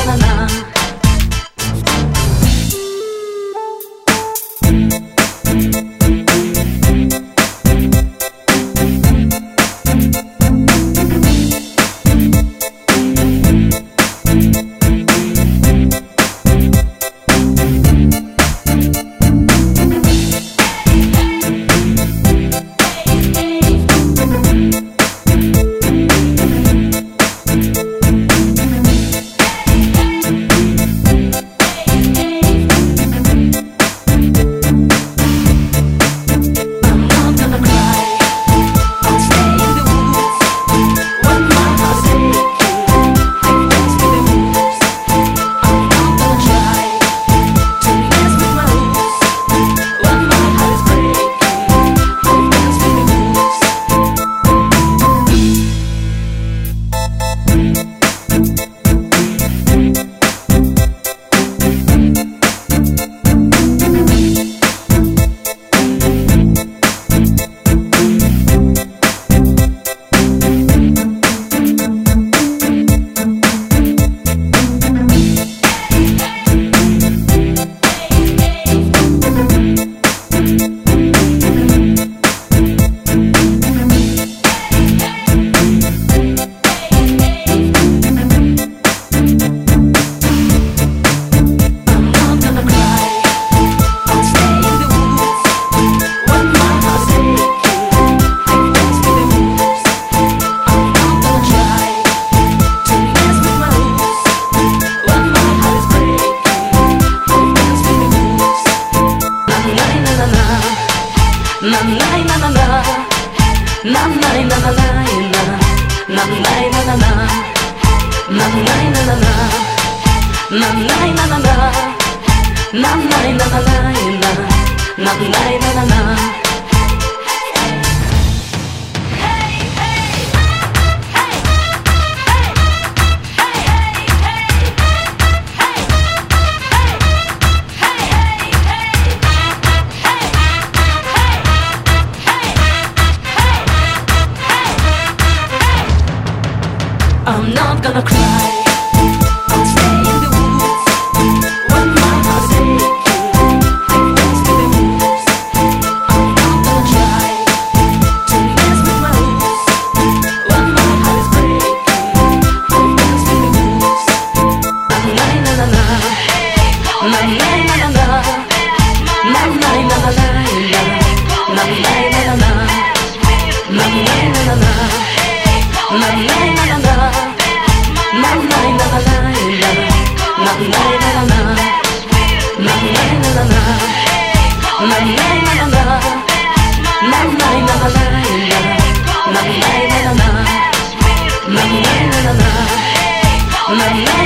na na. I'm not gonna cry. I'll stay in the woods when my heart's aching. I dance to the moves. I'm not gonna try to dance with my roots when my heart is breaking. I'll dance to the moves. Na na na na na, na na na na, na na na na na, na na na na, na na na na, na na na na. Na